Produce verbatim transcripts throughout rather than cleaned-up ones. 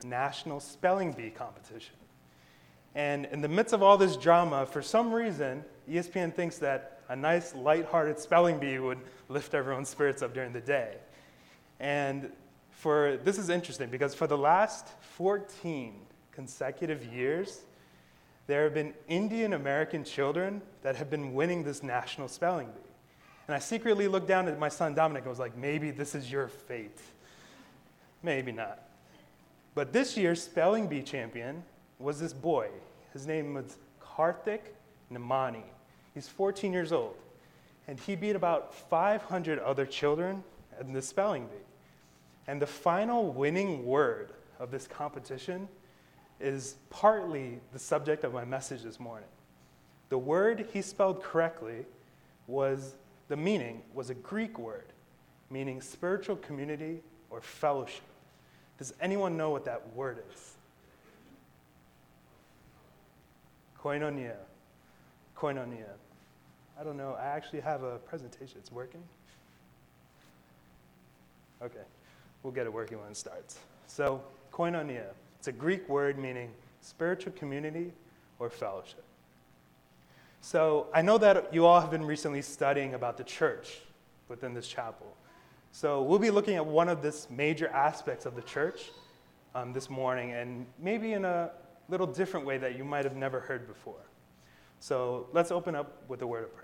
National Spelling Bee competition. And in the midst of all this drama, for some reason, E S P N thinks that a nice, lighthearted spelling bee would lift everyone's spirits up during the day. And for this is interesting because for the last fourteen consecutive years, there have been Indian American children that have been winning this national spelling bee. And I secretly looked down at my son Dominic and was like, maybe this is your fate. Maybe not. But this year's spelling bee champion was this boy. His name was Karthik Namani. He's fourteen years old. And he beat about five hundred other children in the spelling bee. And the final winning word of this competition is partly the subject of my message this morning. The word he spelled correctly was, the meaning was a Greek word, meaning spiritual community or fellowship. Does anyone know what that word is? Koinonia. Koinonia. I don't know. I actually have a presentation. It's working? Okay. We'll get it working when it starts. So, koinonia. It's a Greek word meaning spiritual community or fellowship. So, I know that you all have been recently studying about the church within this chapel. So, we'll be looking at one of this major aspects of the church um, this morning, and maybe in a little different way that you might have never heard before. So let's open up with a word of prayer.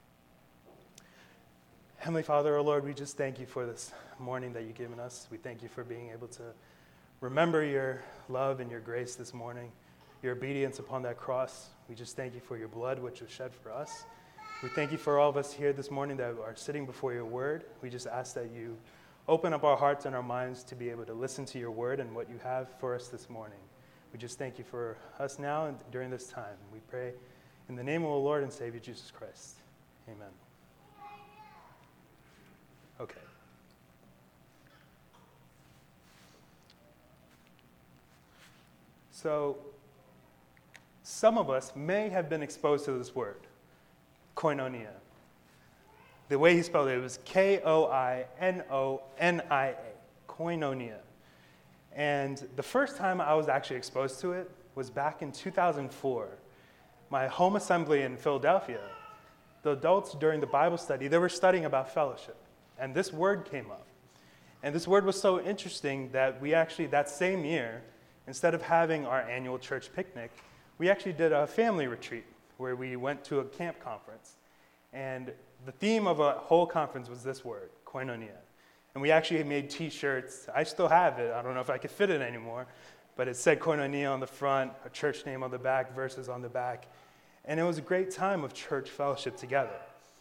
Heavenly Father, O Lord, we just thank you for this morning that you've given us. We thank you for being able to remember your love and your grace this morning, your obedience upon that cross. We just thank you for your blood, which was shed for us. We thank you for all of us here this morning that are sitting before your word. We just ask that you open up our hearts and our minds to be able to listen to your word and what you have for us this morning. We just thank you for us now and during this time. We pray in the name of the Lord and Savior Jesus Christ. Amen. Okay. So, some of us may have been exposed to this word, koinonia. The way he spelled it was K O I N O N I A, koinonia. And the first time I was actually exposed to it was back in two thousand four. My home assembly in Philadelphia, the adults during the Bible study, they were studying about fellowship. And this word came up. And this word was so interesting that we actually, that same year, instead of having our annual church picnic, we actually did a family retreat where we went to a camp conference. And the theme of a whole conference was this word, koinonia. And we actually made t-shirts. I still have it. I don't know if I could fit it anymore. But it said koinonia on the front, a church name on the back, verses on the back. And it was a great time of church fellowship together.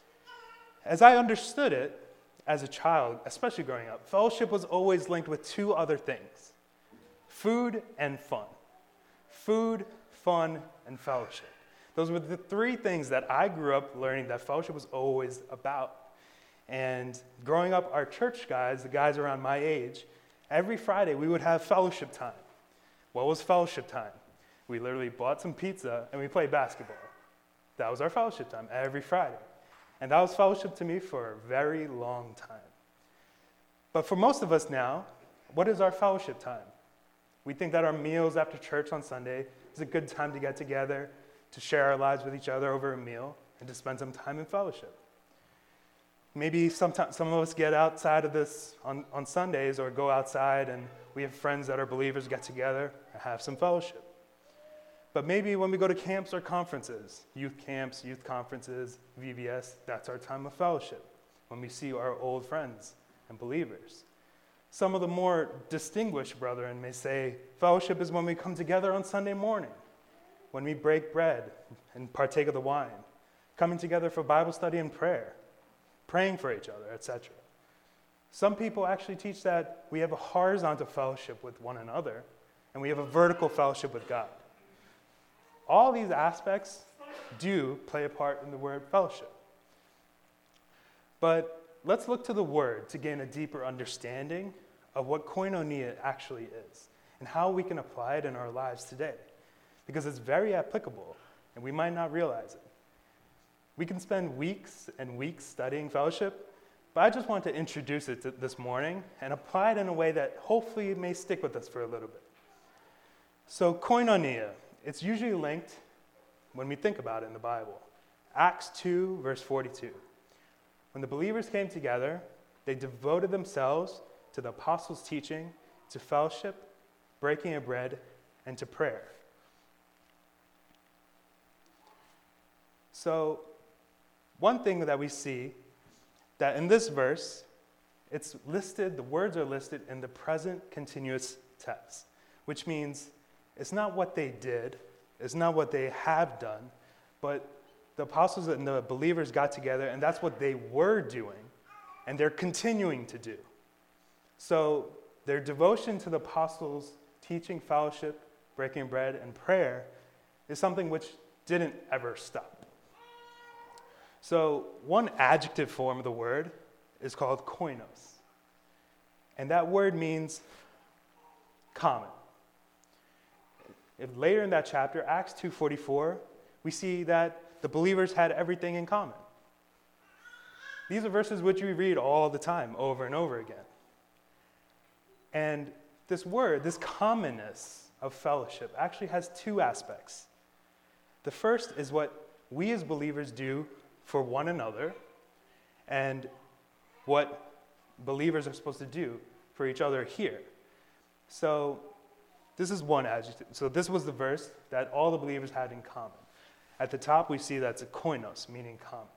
As I understood it as a child, especially growing up, fellowship was always linked with two other things: food and fun. Food, fun, and fellowship. Those were the three things that I grew up learning that fellowship was always about. And growing up, our church guys, the guys around my age, every Friday we would have fellowship time. What was fellowship time? We literally bought some pizza and we played basketball. That was our fellowship time every Friday. And that was fellowship to me for a very long time. But for most of us now, what is our fellowship time? We think that our meals after church on Sunday is a good time to get together, to share our lives with each other over a meal, and to spend some time in fellowship. Maybe sometimes some of us get outside of this on, on Sundays or go outside and we have friends that are believers get together and have some fellowship. But maybe when we go to camps or conferences, youth camps, youth conferences, V B S, that's our time of fellowship, when we see our old friends and believers. Some of the more distinguished brethren may say fellowship is when we come together on Sunday morning, when we break bread and partake of the wine, coming together for Bible study and prayer, praying for each other, et cetera. Some people actually teach that we have a horizontal fellowship with one another, and we have a vertical fellowship with God. All these aspects do play a part in the word fellowship. But let's look to the word to gain a deeper understanding of what koinonia actually is and how we can apply it in our lives today, because it's very applicable, and we might not realize it. We can spend weeks and weeks studying fellowship, but I just want to introduce it to this morning and apply it in a way that hopefully may stick with us for a little bit. So koinonia, it's usually linked when we think about it in the Bible. Acts two, verse forty-two. When the believers came together, they devoted themselves to the apostles' teaching, to fellowship, breaking of bread, and to prayer. So, one thing that we see, that in this verse, it's listed, the words are listed in the present continuous tense, which means it's not what they did, it's not what they have done, but the apostles and the believers got together, and that's what they were doing, and they're continuing to do. So their devotion to the apostles' teaching, fellowship, breaking bread, and prayer is something which didn't ever stop. So one adjective form of the word is called koinos. And that word means common. If later in that chapter, Acts two forty-four, we see that the believers had everything in common. These are verses which we read all the time, over and over again. And this word, this commonness of fellowship, actually has two aspects. The first is what we as believers do for one another, and what believers are supposed to do for each other here. So this is one adjective. So this was the verse that all the believers had in common. At the top, we see that's a koinos, meaning common.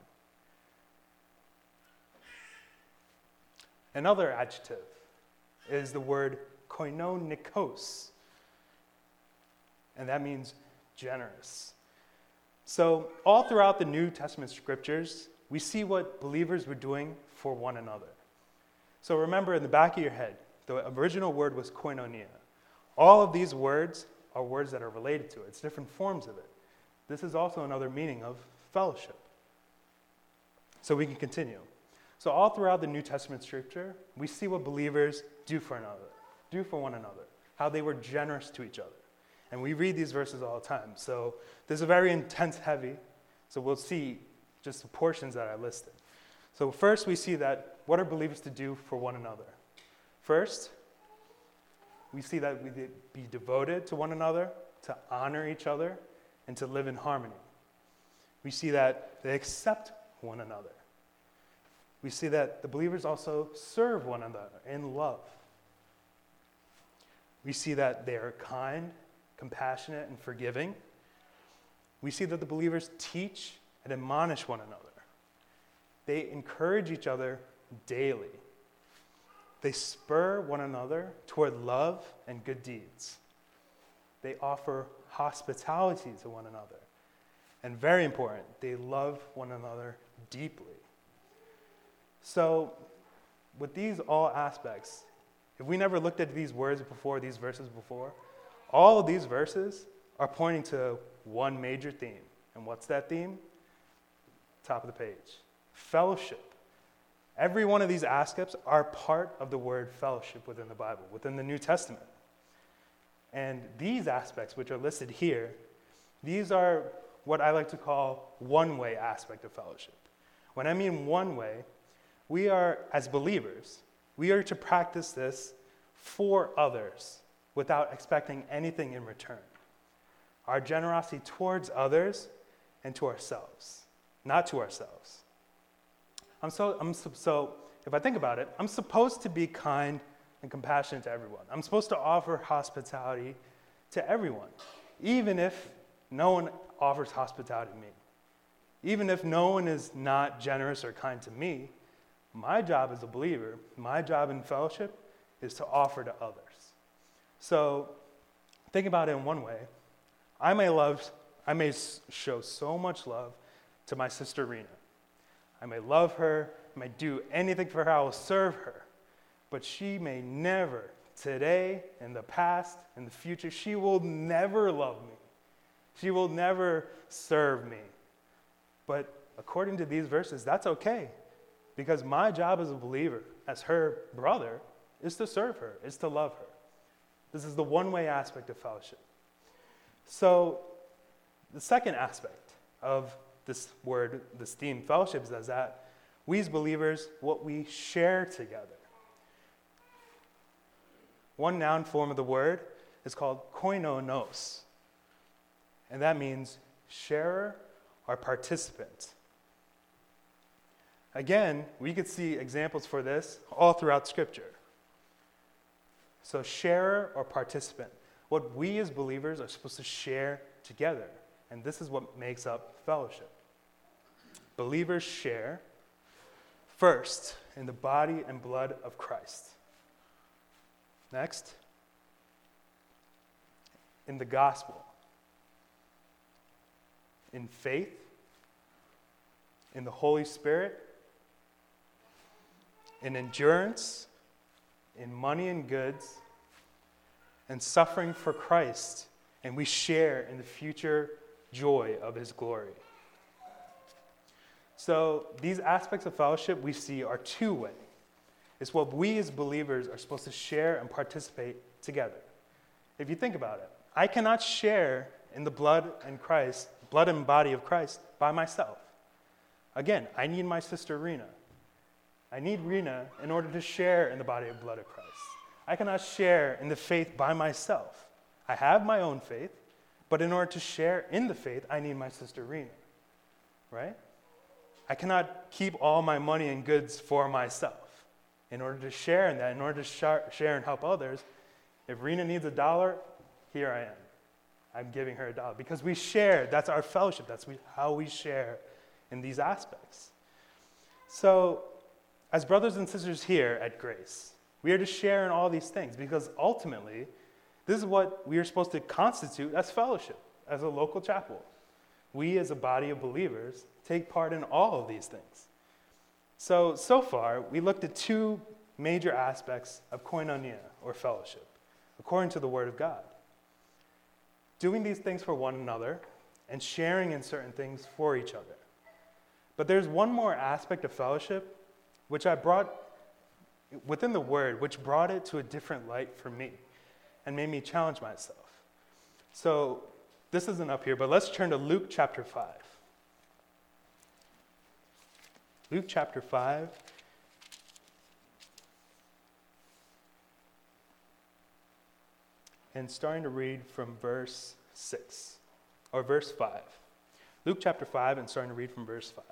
Another adjective is the word koinonikos, and that means generous. So all throughout the New Testament scriptures, we see what believers were doing for one another. So remember, in the back of your head, the original word was koinonia. All of these words are words that are related to it. It's different forms of it. This is also another meaning of fellowship. So we can continue. So all throughout the New Testament scripture, we see what believers do for another, do for one another, how they were generous to each other. And we read these verses all the time. So this is very intense heavy. So we'll see just the portions that I listed. So first we see that what are believers to do for one another? First, we see that we be devoted to one another, to honor each other, and to live in harmony. We see that they accept one another. We see that the believers also serve one another in love. We see that they are kind, compassionate, and forgiving. We see that the believers teach and admonish one another. They encourage each other daily. They spur one another toward love and good deeds. They offer hospitality to one another. And very important, they love one another deeply. So, with these all aspects, if we never looked at these words before, these verses before, all of these verses are pointing to one major theme. And what's that theme? Top of the page. Fellowship. Every one of these aspects are part of the word fellowship within the Bible, within the New Testament. And these aspects, which are listed here, these are what I like to call one-way aspect of fellowship. When I mean one way, we are, as believers, we are to practice this for others without expecting anything in return. Our generosity towards others and to ourselves, not to ourselves. I'm so, I'm so, so, if I think about it, I'm supposed to be kind and compassionate to everyone. I'm supposed to offer hospitality to everyone, even if no one offers hospitality to me. Even if no one is not generous or kind to me, my job as a believer, my job in fellowship is to offer to others. So think about it in one way. I may love, I may show so much love to my sister Rena. I may love her, I may do anything for her, I will serve her. But she may never, today, in the past, in the future, she will never love me. She will never serve me. But according to these verses, that's okay. Because my job as a believer, as her brother, is to serve her, is to love her. This is the one-way aspect of fellowship. So the second aspect of this word, this theme, fellowship, is that we as believers, what we share together. One noun form of the word is called koinonos. And that means sharer or participant. Again, we could see examples for this all throughout Scripture. So sharer or participant. What we as believers are supposed to share together. And this is what makes up fellowship. Believers share first in the body and blood of Christ. Next, in the gospel. In faith, in the Holy Spirit, in endurance, in money and goods, and suffering for Christ, and we share in the future joy of his glory. So these aspects of fellowship we see are two-way. It's what we as believers are supposed to share and participate together. If you think about it, I cannot share in the blood and Christ, blood and body of Christ by myself. Again, I need my sister Rena. I need Rena in order to share in the body and blood of Christ. I cannot share in the faith by myself. I have my own faith, but in order to share in the faith, I need my sister Rena, right? I cannot keep all my money and goods for myself. In order to share in that, in order to share and help others, if Rena needs a dollar, here I am. I'm giving her a dollar. Because we share, that's our fellowship, that's how we share in these aspects. So, as brothers and sisters here at Grace, we are to share in all these things because ultimately, this is what we are supposed to constitute as fellowship, as a local chapel. We as a body of believers take part in all of these things. So, so far, we looked at two major aspects of koinonia, or fellowship, according to the Word of God. Doing these things for one another and sharing in certain things for each other. But there's one more aspect of fellowship which I brought within the Word, which brought it to a different light for me and made me challenge myself. So this isn't up here, but let's turn to Luke chapter five. Luke chapter five. And starting to read from verse six, or verse five. Luke chapter five and starting to read from verse five.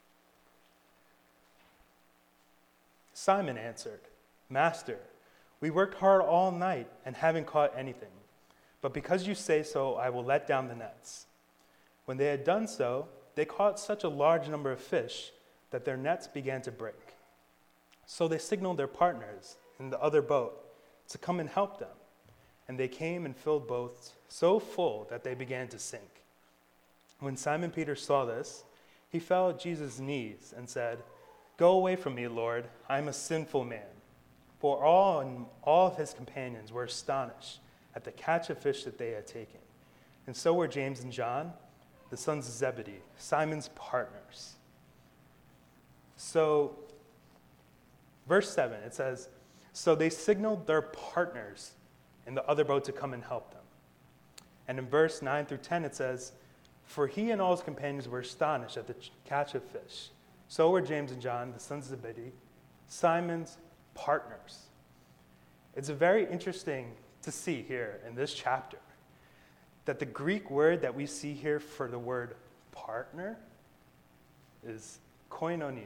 Simon answered, "Master, we worked hard all night and haven't caught anything. But because you say so, I will let down the nets." When they had done so, they caught such a large number of fish that their nets began to break. So they signaled their partners in the other boat to come and help them. And they came and filled boats so full that they began to sink. When Simon Peter saw this, he fell at Jesus' knees and said, "Go away from me, Lord, I am a sinful man." For all and all of his companions were astonished at the catch of fish that they had taken. And so were James and John, the sons of Zebedee, Simon's partners. So, verse seven, it says, "So they signaled their partners in the other boat to come and help them." And in verse nine through ten, it says, "For he and all his companions were astonished at the catch of fish. So were James and John, the sons of Zebedee, Simon's partners." It's very interesting to see here in this chapter that the Greek word that we see here for the word partner is koinonia.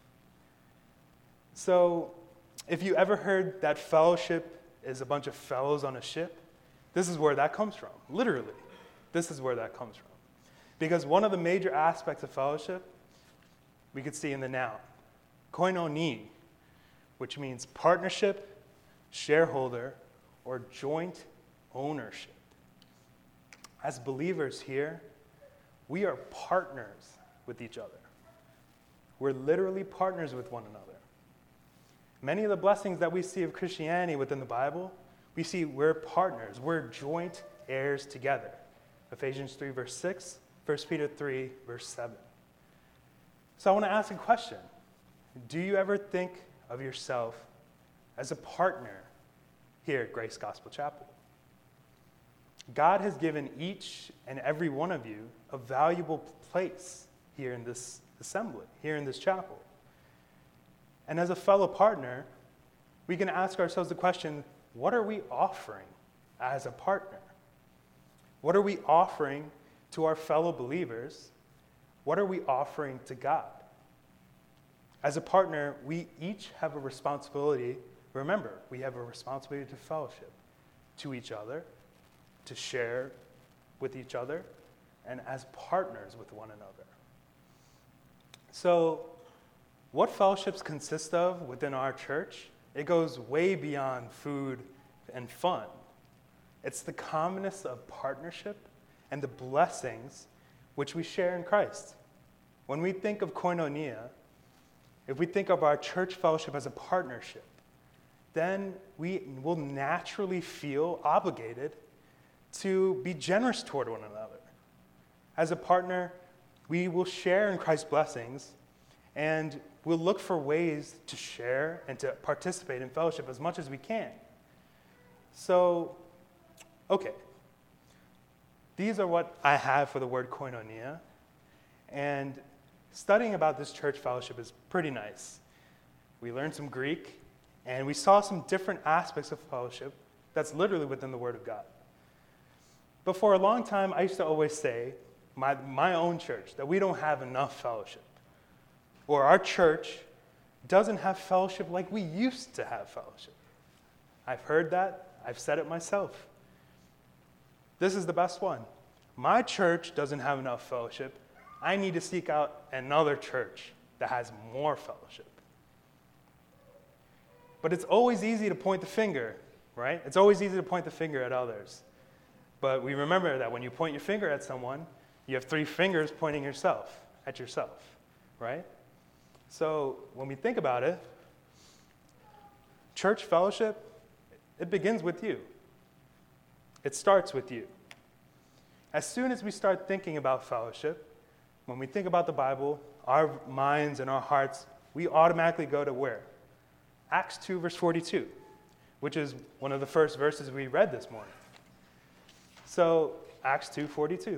So if you ever heard that fellowship is a bunch of fellows on a ship, this is where that comes from. Literally, this is where that comes from. Because one of the major aspects of fellowship we could see in the noun, koinoni, which means partnership, shareholder, or joint ownership. As believers here, we are partners with each other. We're literally partners with one another. Many of the blessings that we see of Christianity within the Bible, we see we're partners. We're joint heirs together. Ephesians three, verse six, First Peter three, verse seven. So I want to ask a question. Do you ever think of yourself as a partner here at Grace Gospel Chapel? God has given each and every one of you a valuable place here in this assembly, here in this chapel. And as a fellow partner, we can ask ourselves the question, what are we offering as a partner? What are we offering to our fellow believers? What are we offering to God? As a partner, we each have a responsibility. Remember, we have a responsibility to fellowship, to each other, to share with each other, and as partners with one another. So, what fellowships consist of within our church? It goes way beyond food and fun. It's the commonness of partnership and the blessings which we share in Christ. When we think of koinonia, if we think of our church fellowship as a partnership, then we will naturally feel obligated to be generous toward one another. As a partner, we will share in Christ's blessings, and we'll look for ways to share and to participate in fellowship as much as we can. So, okay. These are what I have for the word koinonia, and studying about this church fellowship is pretty nice. We learned some Greek, and we saw some different aspects of fellowship that's literally within the Word of God. But for a long time, I used to always say, my, my own church, that we don't have enough fellowship. Or our church doesn't have fellowship like we used to have fellowship. I've heard that. I've said it myself. This is the best one. My church doesn't have enough fellowship. I need to seek out another church that has more fellowship. But it's always easy to point the finger, right? It's always easy to point the finger at others. But we remember that when you point your finger at someone, you have three fingers pointing yourself, at yourself, right? So when we think about it, church fellowship, it begins with you. It starts with you. As soon as we start thinking about fellowship, when we think about the Bible, our minds and our hearts, we automatically go to where? Acts two, verse forty-two, which is one of the first verses we read this morning. So, Acts two forty-two.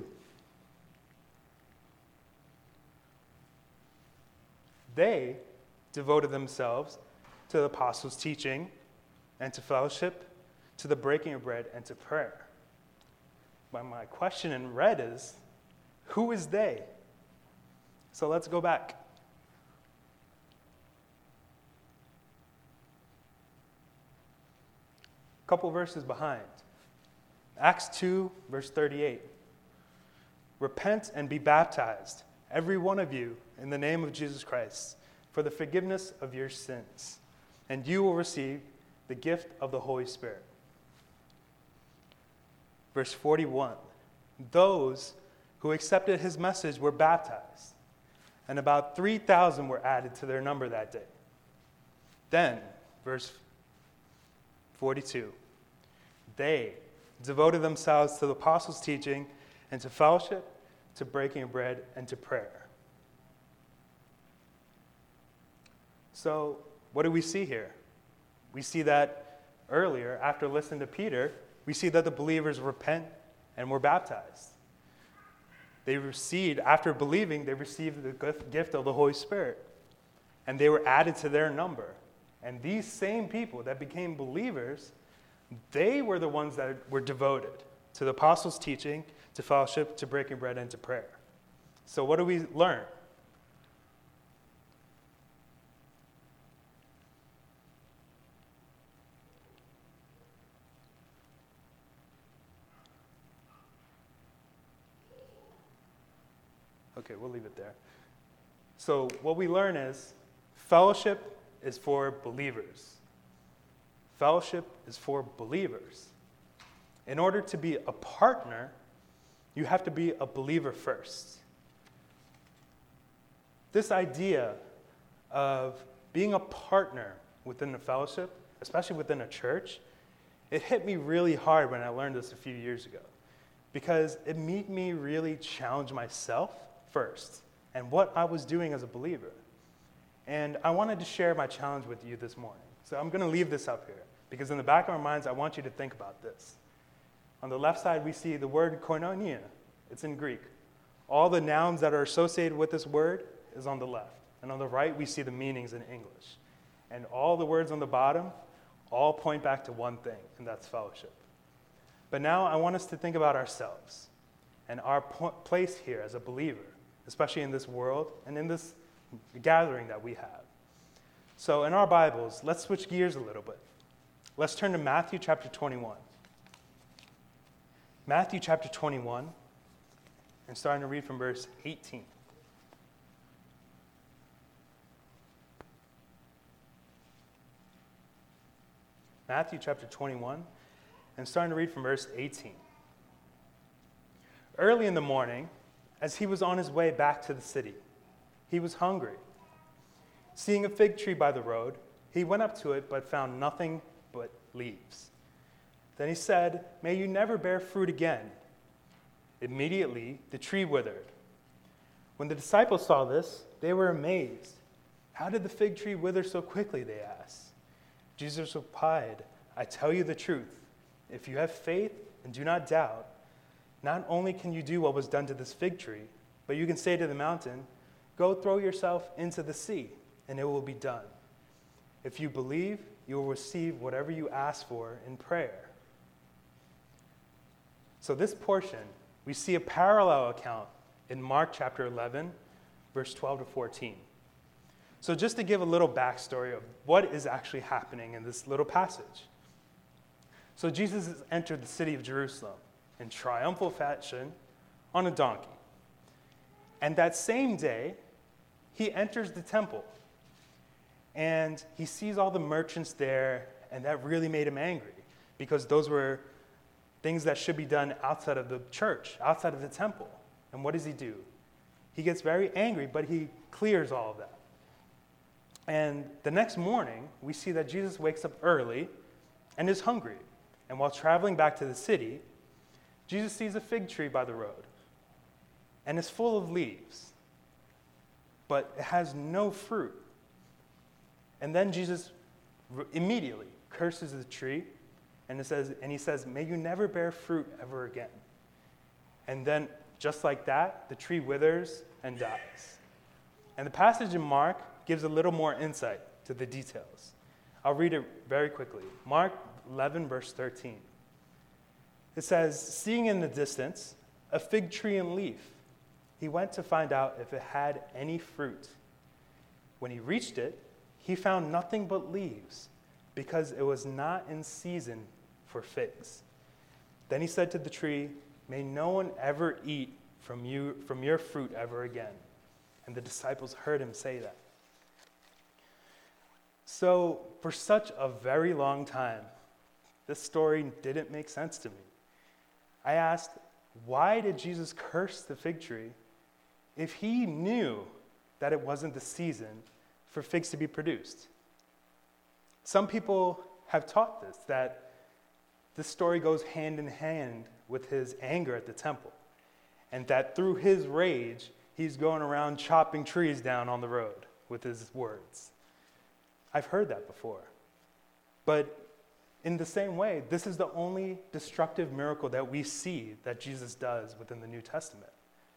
They devoted themselves to the apostles' teaching and to fellowship, to the breaking of bread, and to prayer. But my question in red is, who is they? So let's go back. A couple verses behind. Acts two, verse thirty-eight. Repent and be baptized, every one of you, in the name of Jesus Christ, for the forgiveness of your sins, and you will receive the gift of the Holy Spirit. Verse forty-one. Those who accepted his message were baptized, and about three thousand were added to their number that day. Then, verse forty-two. They devoted themselves to the apostles' teaching and to fellowship, to breaking of bread, and to prayer. So, what do we see here? We see that earlier, after listening to Peter, we see that the believers repent and were baptized. They received, after believing, they received the gift of the Holy Spirit, and they were added to their number. And these same people that became believers, they were the ones that were devoted to the apostles' teaching, to fellowship, to breaking bread, and to prayer. So what do we learn? Okay, we'll leave it there. So what we learn is fellowship is for believers. Fellowship is for believers. In order to be a partner, you have to be a believer first. This idea of being a partner within the fellowship, especially within a church, it hit me really hard when I learned this a few years ago, because it made me really challenge myself first and what I was doing as a believer. And I wanted to share my challenge with you this morning. So I'm going to leave this up here, because in the back of our minds, I want you to think about this. On the left side, we see the word koinonia. It's in Greek. All the nouns that are associated with this word is on the left. And on the right, we see the meanings in English. And all the words on the bottom all point back to one thing, and that's fellowship. But now I want us to think about ourselves and our po- place here as a believer, especially in this world and in this gathering that we have. So in our Bibles, let's switch gears a little bit. Let's turn to Matthew chapter twenty-one. Matthew chapter twenty-one, and starting to read from verse eighteen. Matthew chapter twenty-one, and starting to read from verse eighteen. Early in the morning, as he was on his way back to the city, he was hungry. Seeing a fig tree by the road, he went up to it, but found nothing but leaves. Then he said, "May you never bear fruit again." Immediately, the tree withered. When the disciples saw this, they were amazed. "How did the fig tree wither so quickly?" they asked. Jesus replied, "I tell you the truth. If you have faith and do not doubt, not only can you do what was done to this fig tree, but you can say to the mountain, 'Go throw yourself into the sea,' and it will be done. If you believe, you will receive whatever you ask for in prayer." So this portion, we see a parallel account in Mark chapter eleven, verse twelve to fourteen. So just to give a little backstory of what is actually happening in this little passage. So Jesus has entered the city of Jerusalem in triumphal fashion on a donkey. And that same day, he enters the temple. And he sees all the merchants there, and that really made him angry because those were things that should be done outside of the church, outside of the temple. And what does he do? He gets very angry, but he clears all of that. And the next morning, we see that Jesus wakes up early and is hungry. And while traveling back to the city, Jesus sees a fig tree by the road. And it's full of leaves, but it has no fruit. And then Jesus immediately curses the tree, and it says, and he says, "May you never bear fruit ever again." And then, just like that, the tree withers and dies. And the passage in Mark gives a little more insight to the details. I'll read it very quickly. Mark eleven, verse thirteen. It says, "Seeing in the distance a fig tree in leaf, he went to find out if it had any fruit. When he reached it, he found nothing but leaves, because it was not in season for figs. Then he said to the tree, 'May no one ever eat from you from your fruit ever again.' And the disciples heard him say that." So, for such a very long time, this story didn't make sense to me. I asked, why did Jesus curse the fig tree if he knew that it wasn't the season for figs to be produced? Some people have taught this, that this story goes hand in hand with his anger at the temple, and that through his rage, he's going around chopping trees down on the road with his words. I've heard that before. But in the same way, this is the only destructive miracle that we see that Jesus does within the New Testament.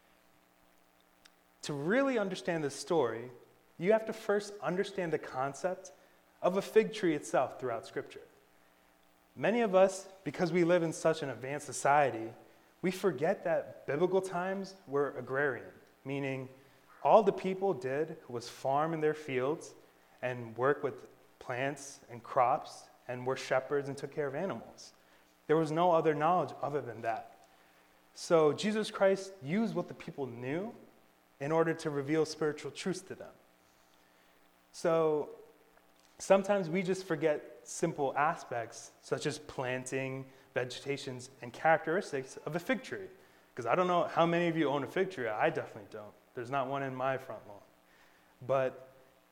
To really understand this story, you have to first understand the concept of a fig tree itself throughout Scripture. Many of us, because we live in such an advanced society, we forget that biblical times were agrarian, meaning all the people did was farm in their fields and work with plants and crops and were shepherds and took care of animals. There was no other knowledge other than that. So Jesus Christ used what the people knew in order to reveal spiritual truths to them. So sometimes we just forget simple aspects such as planting, vegetations, and characteristics of a fig tree. Because I don't know how many of you own a fig tree. I definitely don't. There's not one in my front lawn. But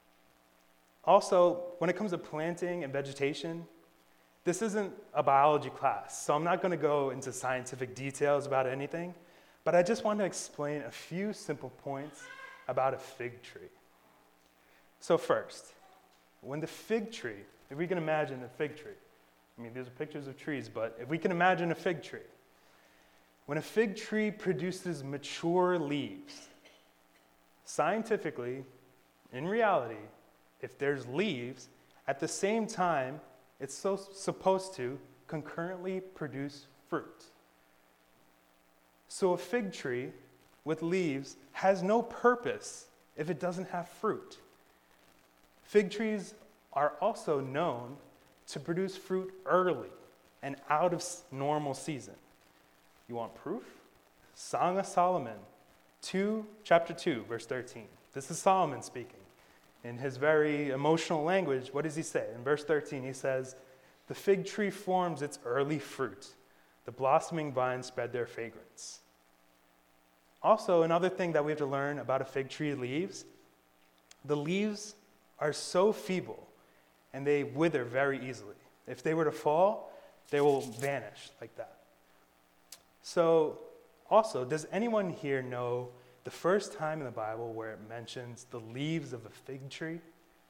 also, when it comes to planting and vegetation, this isn't a biology class, so I'm not going to go into scientific details about anything, but I just want to explain a few simple points about a fig tree. So first, when the fig tree, if we can imagine a fig tree, I mean, these are pictures of trees, but if we can imagine a fig tree, when a fig tree produces mature leaves, scientifically, in reality, if there's leaves, at the same time, it's so supposed to concurrently produce fruit. So a fig tree with leaves has no purpose if it doesn't have fruit. Fig trees are also known to produce fruit early and out of normal season. You want proof? Song of Solomon, two, chapter two, verse thirteen. This is Solomon speaking. In his very emotional language, what does he say? In verse thirteen, he says, "The fig tree forms its early fruit. The blossoming vines spread their fragrance." Also, another thing that we have to learn about a fig tree leaves, the leaves are so feeble and they wither very easily. If they were to fall, they will vanish like that. So, also, does anyone here know the first time in the Bible where it mentions the leaves of a fig tree?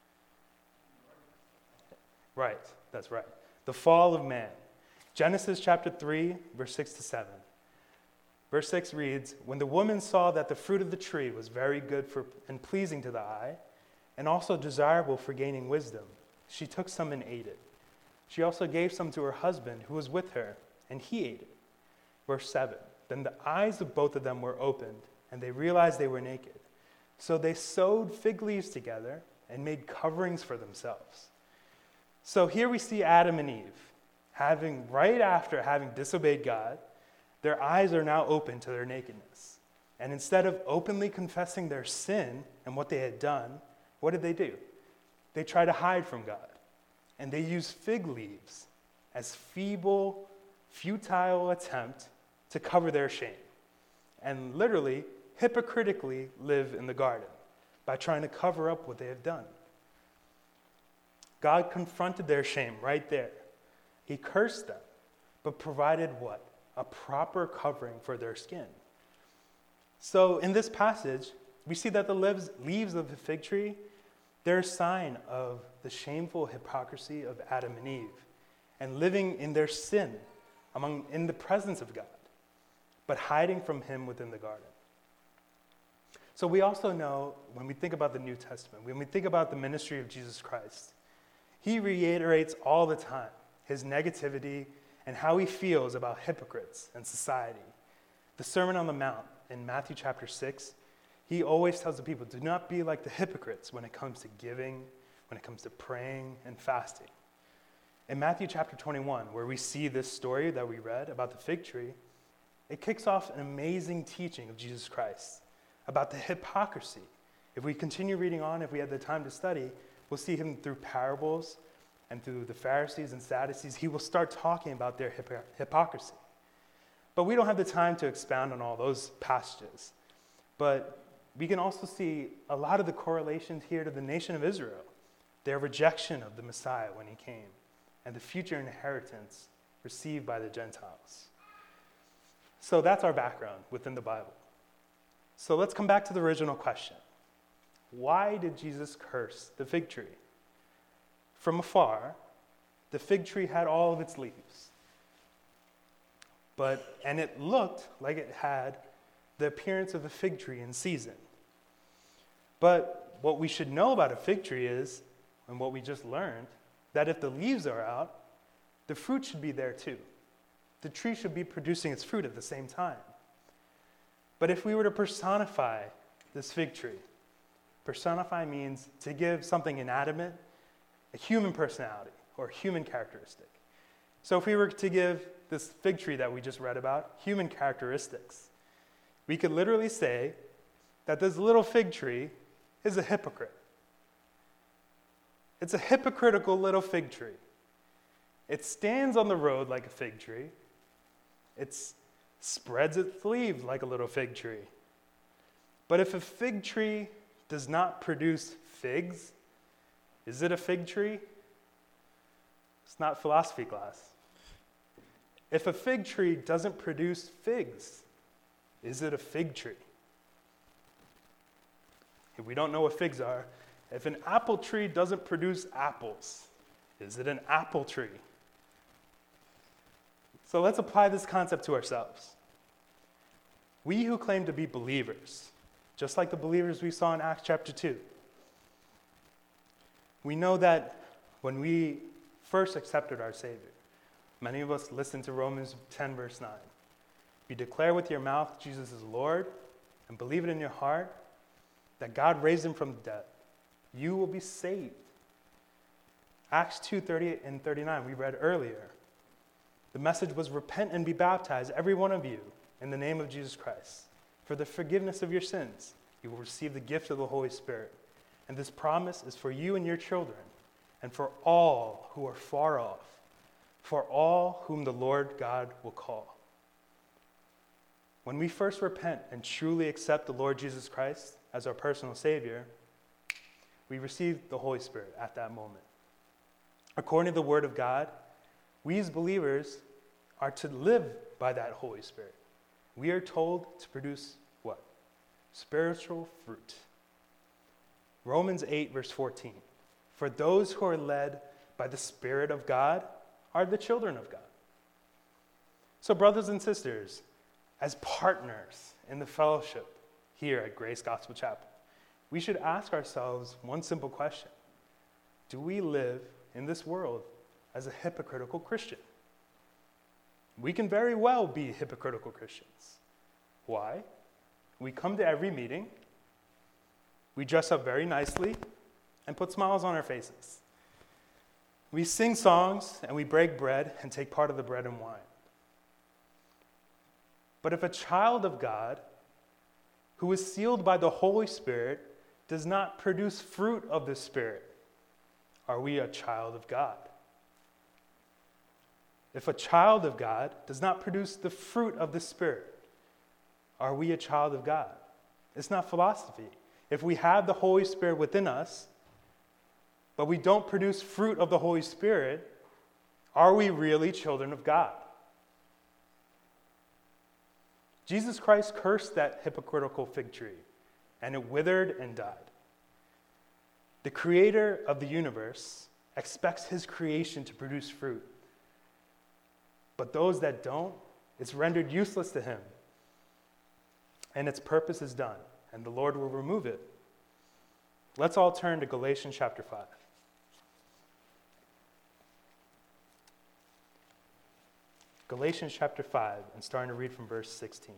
Right, that's right. The fall of man. Genesis chapter three, verse six to seven. Verse six reads, "When the woman saw that the fruit of the tree was very good for and pleasing to the eye, and also desirable for gaining wisdom, she took some and ate it. She also gave some to her husband who was with her, and he ate it." Verse seven, "Then the eyes of both of them were opened, and they realized they were naked. So they sewed fig leaves together and made coverings for themselves." So here we see Adam and Eve, having right after having disobeyed God, their eyes are now open to their nakedness. And instead of openly confessing their sin and what they had done, what did they do? They tried to hide from God. And they used fig leaves as feeble, futile attempt to cover their shame. And literally, hypocritically live in the garden by trying to cover up what they have done. God confronted their shame right there. He cursed them, but provided what? A proper covering for their skin. So in this passage, we see that the leaves, leaves of the fig tree, they're a sign of the shameful hypocrisy of Adam and Eve and living in their sin among in the presence of God, but hiding from him within the garden. So we also know when we think about the New Testament, when we think about the ministry of Jesus Christ, he reiterates all the time his negativity and how he feels about hypocrites and society. The Sermon on the Mount in Matthew chapter six, he always tells the people, do not be like the hypocrites when it comes to giving, when it comes to praying and fasting. In Matthew chapter twenty-one, where we see this story that we read about the fig tree, it kicks off an amazing teaching of Jesus Christ about the hypocrisy. If we continue reading on, if we had the time to study, we'll see him through parables and through the Pharisees and Sadducees. He will start talking about their hypo- hypocrisy. But we don't have the time to expound on all those passages. But we can also see a lot of the correlations here to the nation of Israel, their rejection of the Messiah when he came, and the future inheritance received by the Gentiles. So that's our background within the Bible. So let's come back to the original question. Why did Jesus curse the fig tree? From afar, the fig tree had all of its leaves. But, and it looked like it had the appearance of a fig tree in season. But what we should know about a fig tree is, and what we just learned, that if the leaves are out, the fruit should be there too. The tree should be producing its fruit at the same time. But if we were to personify this fig tree, personify means to give something inanimate a human personality or human characteristic. So if we were to give this fig tree that we just read about human characteristics, we could literally say that this little fig tree is a hypocrite. It's a hypocritical little fig tree. It stands on the road like a fig tree. It spreads its leaves like a little fig tree. But if a fig tree does not produce figs, is it a fig tree? It's not philosophy class. If a fig tree doesn't produce figs, is it a fig tree? If we don't know what figs are, if an apple tree doesn't produce apples, is it an apple tree? So let's apply this concept to ourselves. We who claim to be believers, just like the believers we saw in Acts chapter two, we know that when we first accepted our Savior, Many of us listen to Romans ten, verse nine. If you declare with your mouth Jesus is Lord and believe it in your heart that God raised him from the dead, you will be saved. Acts two, thirty-eight and thirty-nine, we read earlier. The message was, repent and be baptized, every one of you, in the name of Jesus Christ. For the forgiveness of your sins, you will receive the gift of the Holy Spirit. And this promise is for you and your children, and for all who are far off, for all whom the Lord God will call. When we first repent and truly accept the Lord Jesus Christ as our personal Savior, we receive the Holy Spirit at that moment. According to the Word of God, we as believers are to live by that Holy Spirit. We are told to produce what? Spiritual fruit. Romans eight, verse fourteen. For those who are led by the Spirit of God are the children of God. So, brothers and sisters, as partners in the fellowship here at Grace Gospel Chapel, we should ask ourselves one simple question. Do we live in this world as a hypocritical Christian? We can very well be hypocritical Christians. Why? We come to every meeting, we dress up very nicely, and put smiles on our faces. We sing songs, and we break bread and take part of the bread and wine. But if a child of God, who is sealed by the Holy Spirit, does not produce fruit of the Spirit, are we a child of God? If a child of God does not produce the fruit of the Spirit, are we a child of God? It's not philosophy. If we have the Holy Spirit within us, but we don't produce fruit of the Holy Spirit, are we really children of God? Jesus Christ cursed that hypocritical fig tree, and it withered and died. The creator of the universe expects his creation to produce fruit. But those that don't, it's rendered useless to him. And its purpose is done, and the Lord will remove it. Let's all turn to Galatians chapter five. Galatians chapter five, and starting to read from verse sixteen.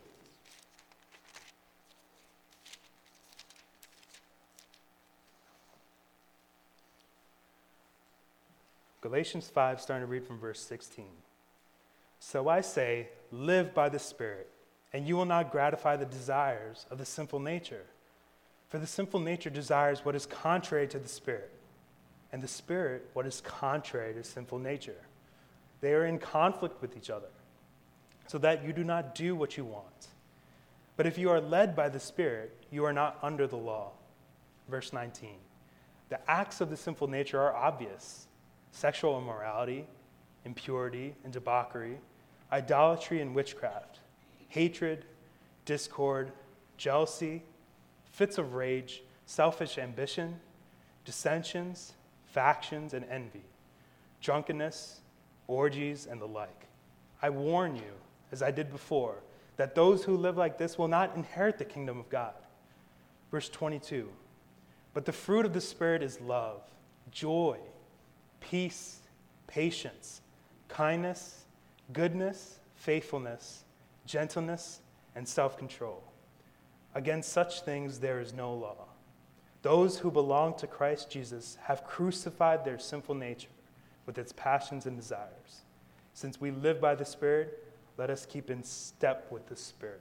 Galatians five, starting to read from verse sixteen. So I say, live by the Spirit, and you will not gratify the desires of the sinful nature. For the sinful nature desires what is contrary to the Spirit, and the Spirit what is contrary to sinful nature. They are in conflict with each other, so that you do not do what you want. But if you are led by the Spirit, you are not under the law. Verse nineteen. The acts of the sinful nature are obvious: sexual immorality, impurity and debauchery, idolatry and witchcraft, hatred, discord, jealousy, fits of rage, selfish ambition, dissensions, factions, and envy, drunkenness, orgies, and the like. I warn you, as I did before, that those who live like this will not inherit the kingdom of God. Verse twenty-two, but the fruit of the Spirit is love, joy, peace, patience, kindness, goodness, faithfulness, gentleness, and self-control. Against such things there is no law. Those who belong to Christ Jesus have crucified their sinful nature with its passions and desires. Since we live by the Spirit, let us keep in step with the Spirit.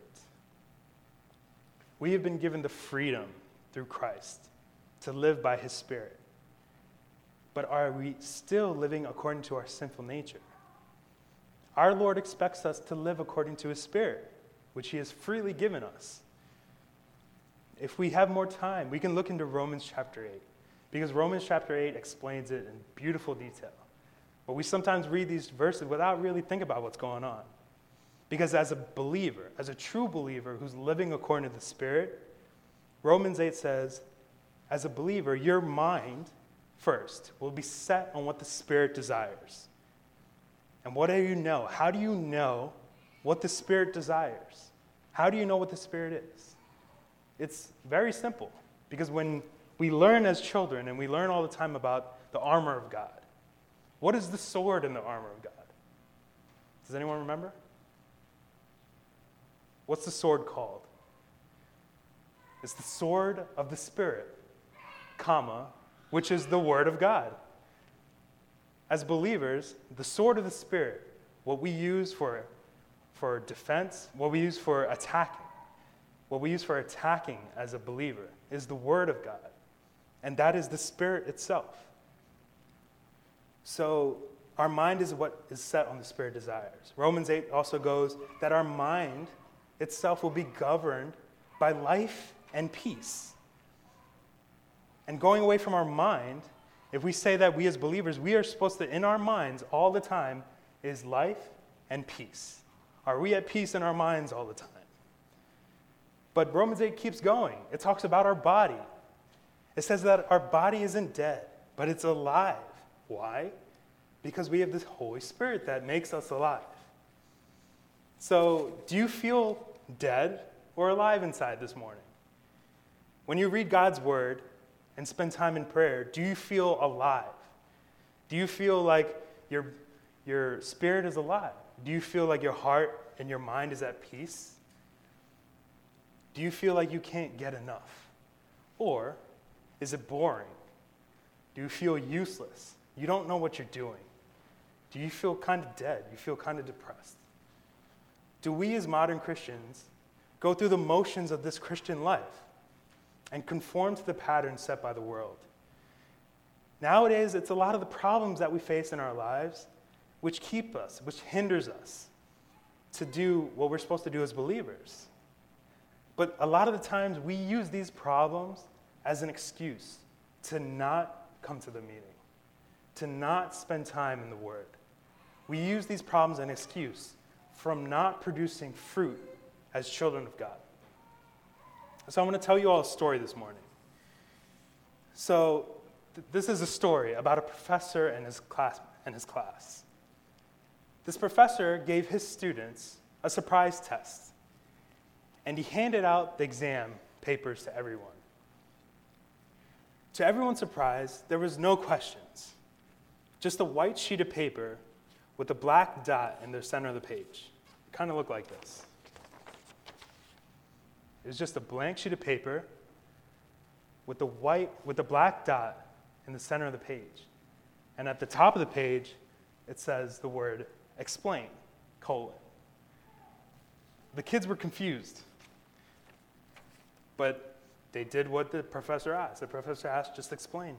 We have been given the freedom through Christ to live by his Spirit. But are we still living according to our sinful nature? Our Lord expects us to live according to his Spirit, which he has freely given us. If we have more time, we can look into Romans chapter eight, because Romans chapter eight explains it in beautiful detail. But we sometimes read these verses without really thinking about what's going on. Because as a believer, as a true believer who's living according to the Spirit, Romans eight says, as a believer, your mind first will be set on what the Spirit desires. And what do you know? How do you know what the Spirit desires? How do you know what the Spirit is? It's very simple, because when we learn as children, and we learn all the time about the armor of God, what is the sword in the armor of God? Does anyone remember? What's the sword called? It's the sword of the Spirit, comma, which is the Word of God. As believers, the sword of the Spirit, what we use for, for defense, what we use for attacking, what we use for attacking as a believer is the Word of God. And that is the Spirit itself. So our mind is what is set on the Spirit desires. Romans eight also goes that our mind itself will be governed by life and peace. And going away from our mind, if we say that we as believers, we are supposed to, in our minds all the time, is life and peace. Are we at peace in our minds all the time? But Romans eight keeps going. It talks about our body. It says that our body isn't dead, but it's alive. Why? Because we have this Holy Spirit that makes us alive. So, do you feel dead or alive inside this morning? When you read God's word and spend time in prayer, do you feel alive? Do you feel like your, your spirit is alive? Do you feel like your heart and your mind is at peace? Do you feel like you can't get enough? Or is it boring? Do you feel useless? You don't know what you're doing. Do you feel kind of dead? You feel kind of depressed? Do we as modern Christians go through the motions of this Christian life and conform to the patterns set by the world? Nowadays, it's a lot of the problems that we face in our lives which keep us, which hinders us to do what we're supposed to do as believers. But a lot of the times, we use these problems as an excuse to not come to the meeting, to not spend time in the Word. We use these problems as an excuse from not producing fruit as children of God. So I'm going to tell you all a story this morning. So th- this is a story about a professor and his class and his class. This professor gave his students a surprise test, and he handed out the exam papers to everyone. To everyone's surprise, there was no questions, just a white sheet of paper with a black dot in the center of the page. It kind of looked like this. It was just a blank sheet of paper with the white, with the black dot in the center of the page. And at the top of the page, it says the word explain, colon. The kids were confused, but they did what the professor asked. The professor asked, just explain.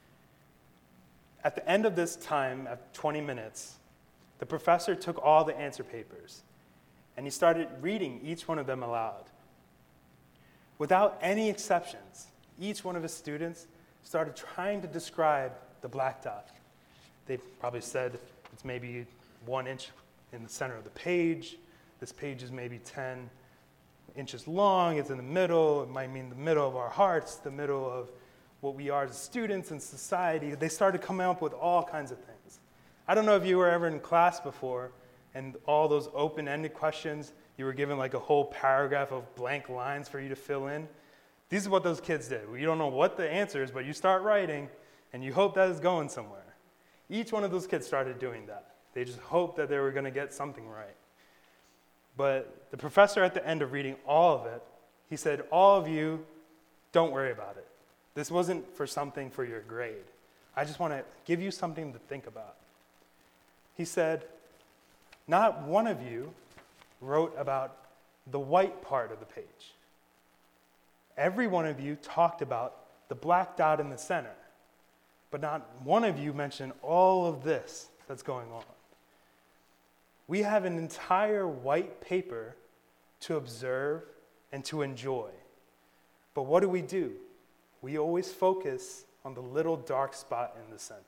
At the end of this time, at twenty minutes, the professor took all the answer papers, and he started reading each one of them aloud. Without any exceptions, each one of his students started trying to describe the black dot. They probably said it's maybe one inch in the center of the page. This page is maybe ten inches long. It's in the middle. It might mean the middle of our hearts, the middle of what we are as students in society. They started coming up with all kinds of things. I don't know if you were ever in class before, and all those open-ended questions, you were given like a whole paragraph of blank lines for you to fill in. This is what those kids did. You don't know what the answer is, but you start writing, and you hope that is going somewhere. Each one of those kids started doing that. They just hoped that they were going to get something right. But the professor, at the end of reading all of it, he said, all of you, don't worry about it. This wasn't for something for your grade. I just want to give you something to think about. He said, not one of you wrote about the white part of the page. Every one of you talked about the black dot in the center, but not one of you mentioned all of this that's going on. We have an entire white paper to observe and to enjoy. But what do we do? We always focus on the little dark spot in the center.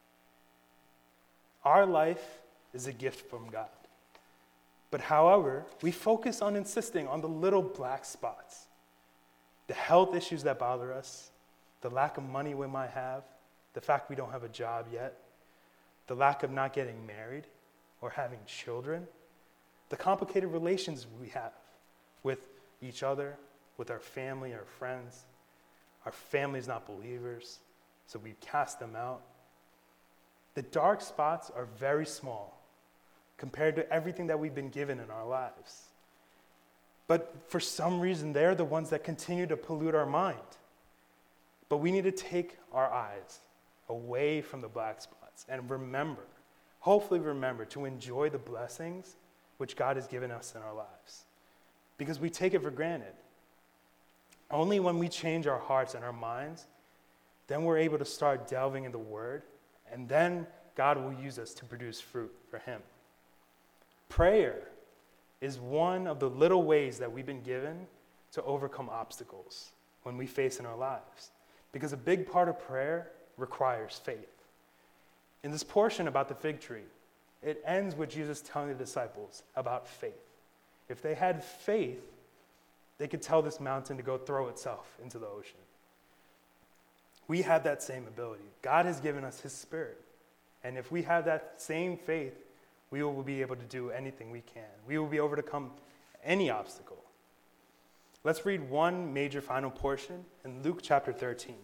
Our life is a gift from God. But however, we focus on insisting on the little black spots, the health issues that bother us, the lack of money we might have, the fact we don't have a job yet, the lack of not getting married or having children, the complicated relations we have with each other, with our family, our friends. Our family's not believers, so we cast them out. The dark spots are very small, compared to everything that we've been given in our lives. But for some reason, they're the ones that continue to pollute our mind. But we need to take our eyes away from the black spots and remember, hopefully remember, to enjoy the blessings which God has given us in our lives. Because we take it for granted. Only when we change our hearts and our minds, then we're able to start delving in the Word, and then God will use us to produce fruit for Him. Prayer is one of the little ways that we've been given to overcome obstacles when we face in our lives. Because a big part of prayer requires faith. In this portion about the fig tree, it ends with Jesus telling the disciples about faith. If they had faith, they could tell this mountain to go throw itself into the ocean. We have that same ability. God has given us His Spirit. And if we have that same faith, we will be able to do anything we can. We will be able to overcome any obstacle. Let's read one major final portion in Luke chapter thirteen.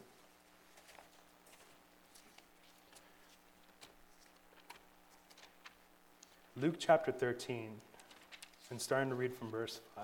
Luke chapter thirteen, and starting to read from verse five.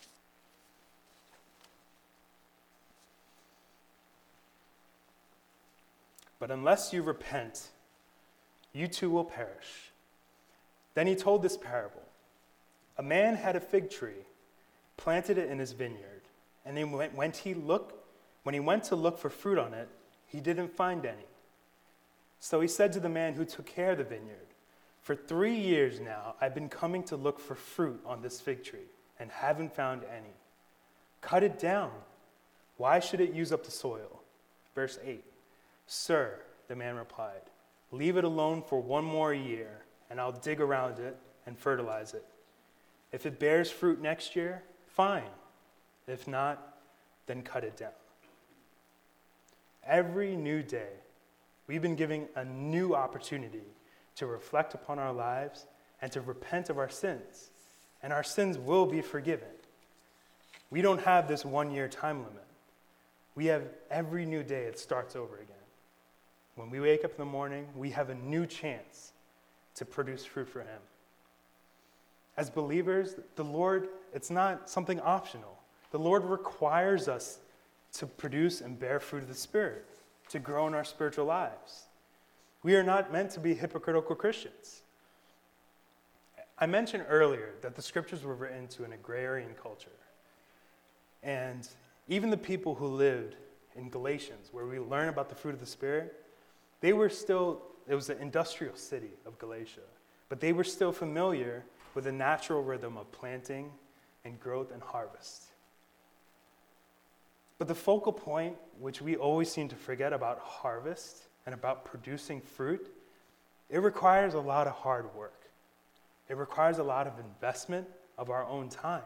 But unless you repent, you too will perish. Then he told this parable. A man had a fig tree, planted it in his vineyard, and then when, when, he look, when he went to look for fruit on it, he didn't find any. So he said to the man who took care of the vineyard, for three years now I've been coming to look for fruit on this fig tree, and haven't found any. Cut it down. Why should it use up the soil? Verse eight. Sir, the man replied, leave it alone for one more year, and I'll dig around it and fertilize it. If it bears fruit next year, fine. If not, then cut it down. Every new day, we've been given a new opportunity to reflect upon our lives and to repent of our sins, and our sins will be forgiven. We don't have this one-year time limit. We have every new day it starts over again. When we wake up in the morning, we have a new chance to produce fruit for Him. As believers, the Lord, it's not something optional. The Lord requires us to produce and bear fruit of the Spirit, to grow in our spiritual lives. We are not meant to be hypocritical Christians. I mentioned earlier that the scriptures were written to an agrarian culture. And even the people who lived in Galatians, where we learn about the fruit of the Spirit, they were still, it was the industrial city of Galatia, but they were still familiar with the natural rhythm of planting and growth and harvest. But the focal point, which we always seem to forget about harvest and about producing fruit, it requires a lot of hard work. It requires a lot of investment of our own time.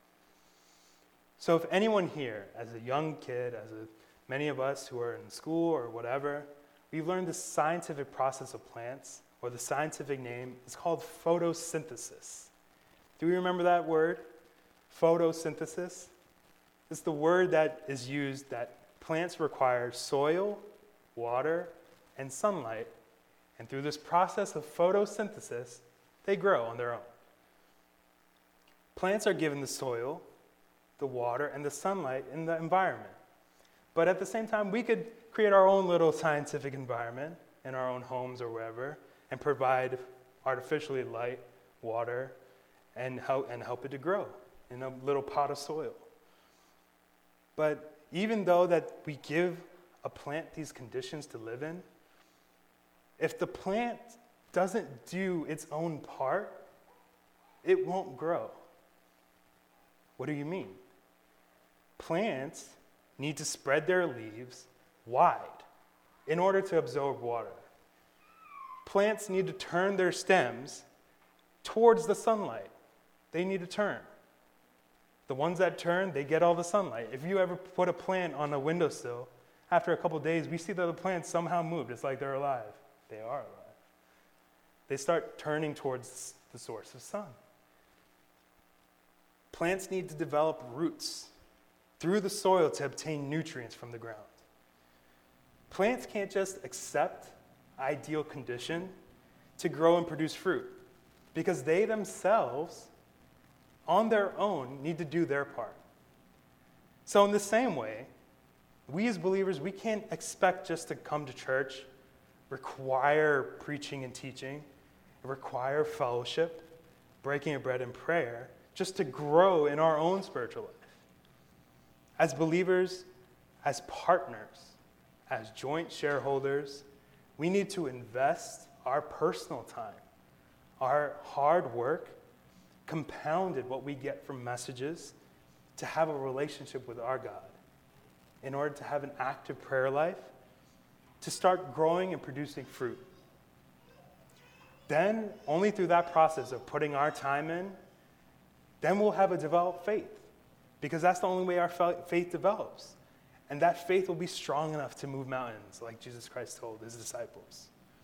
So if anyone here, as a young kid, as a, many of us who are in school or whatever, we've learned the scientific process of plants, or the scientific name is called photosynthesis. Do we remember that word? Photosynthesis? It's the word that is used that plants require soil, water, and sunlight, and through this process of photosynthesis, they grow on their own. Plants are given the soil, the water, and the sunlight in the environment. But at the same time, we could create our own little scientific environment in our own homes or wherever and provide artificially light, water, and help, and help it to grow in a little pot of soil. But even though that we give a plant these conditions to live in, if the plant doesn't do its own part, it won't grow. What do you mean? Plants need to spread their leaves wide in order to absorb water. Plants need to turn their stems towards the sunlight. They need to turn. The ones that turn, they get all the sunlight. If you ever put a plant on a windowsill, after a couple of days, we see that the plant somehow moved. It's like they're alive. They are alive. They start turning towards the source of sun. Plants need to develop roots through the soil to obtain nutrients from the ground. Plants can't just accept ideal condition to grow and produce fruit, because they themselves, on their own, need to do their part. So in the same way, we as believers, we can't expect just to come to church, require preaching and teaching, require fellowship, breaking of bread and prayer, just to grow in our own spiritual life. As believers, as partners, as joint shareholders, we need to invest our personal time, our hard work, compounded what we get from messages, to have a relationship with our God, in order to have an active prayer life, to start growing and producing fruit. Then, only through that process of putting our time in, then we'll have a developed faith, because that's the only way our faith develops. And that faith will be strong enough to move mountains, like Jesus Christ told his disciples.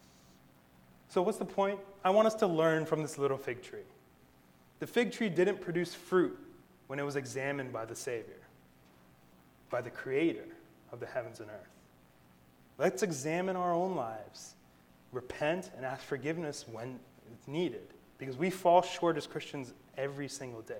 So what's the point? I want us to learn from this little fig tree. The fig tree didn't produce fruit when it was examined by the Savior, by the Creator of the heavens and earth. Let's examine our own lives, repent, and ask forgiveness when it's needed, because we fall short as Christians every single day.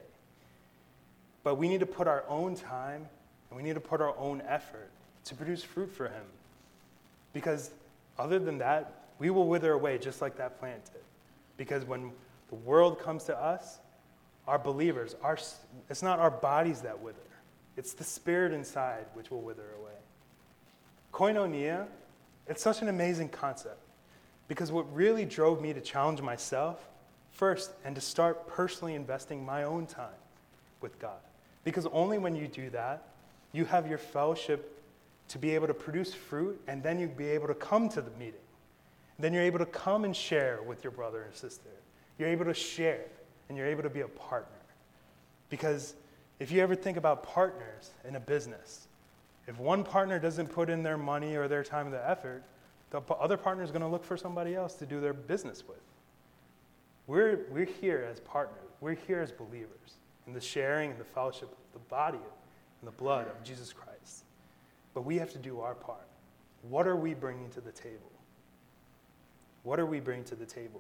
But we need to put our own time and we need to put our own effort to produce fruit for him. Because other than that, we will wither away just like that plant did. Because when the world comes to us, our believers, our, it's not our bodies that wither. It's the spirit inside which will wither away. Koinonia, it's such an amazing concept. Because what really drove me to challenge myself first and to start personally investing my own time with God. Because only when you do that, you have your fellowship to be able to produce fruit, and then you'll be able to come to the meeting. Then you're able to come and share with your brother and sister. You're able to share, and you're able to be a partner. Because if you ever think about partners in a business, if one partner doesn't put in their money or their time or their effort, the other partner is going to look for somebody else to do their business with. We're, we're here as partners. We're here as believers in the sharing and the fellowship of the body and the blood of Jesus Christ. But we have to do our part. What are we bringing to the table? What are we bringing to the table?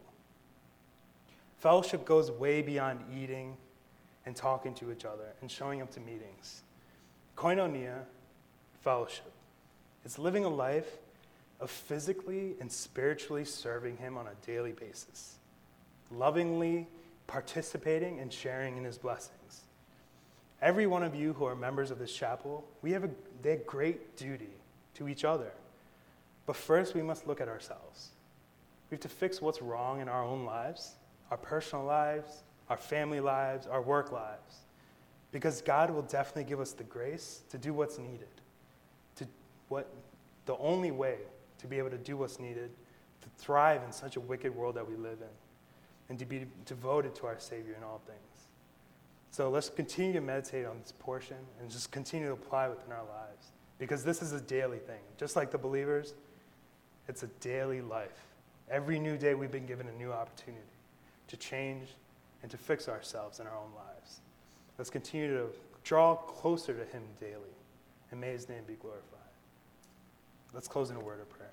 Fellowship goes way beyond eating and talking to each other and showing up to meetings. Koinonia, fellowship. It's living a life of physically and spiritually serving him on a daily basis, lovingly participating and sharing in his blessings. Every one of you who are members of this chapel, we have a, they have great duty to each other. But first, we must look at ourselves. We have to fix what's wrong in our own lives, our personal lives, our family lives, our work lives. Because God will definitely give us the grace to do what's needed. To what the only way to be able to do what's needed, to thrive in such a wicked world that we live in, and to be devoted to our Savior in all things. So let's continue to meditate on this portion and just continue to apply within our lives. Because this is a daily thing. Just like the believers, it's a daily life. Every new day we've been given a new opportunity to change and to fix ourselves in our own lives. Let's continue to draw closer to him daily, and may his name be glorified. Let's close in a word of prayer.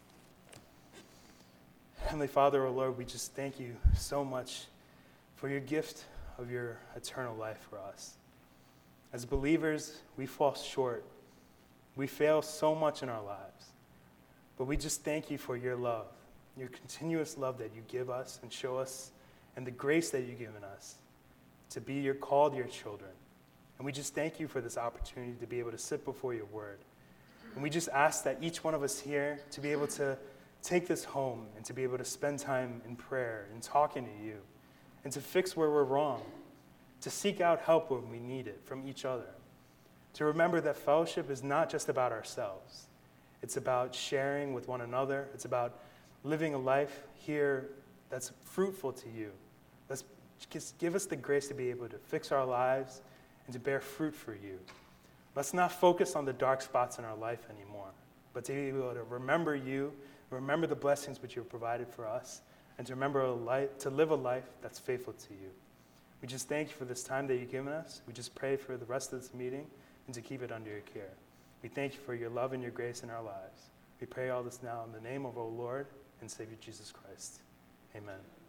Heavenly Father, O Lord, we just thank you so much for your gift of your eternal life for us. As believers, we fall short. We fail so much in our lives. But we just thank you for your love, your continuous love that you give us and show us, and the grace that you've given us to be your called your children. And we just thank you for this opportunity to be able to sit before your word. And we just ask that each one of us here to be able to take this home and to be able to spend time in prayer and talking to you and to fix where we're wrong, to seek out help when we need it from each other, to remember that fellowship is not just about ourselves. It's about sharing with one another. It's about living a life here that's fruitful to you. Let's just give us the grace to be able to fix our lives and to bear fruit for you. Let's not focus on the dark spots in our life anymore, but to be able to remember you, remember the blessings which you have provided for us, and to remember a life, to live a life that's faithful to you. We just thank you for this time that you've given us. We just pray for the rest of this meeting and to keep it under your care. We thank you for your love and your grace in our lives. We pray all this now in the name of our Lord and Savior Jesus Christ. Amen.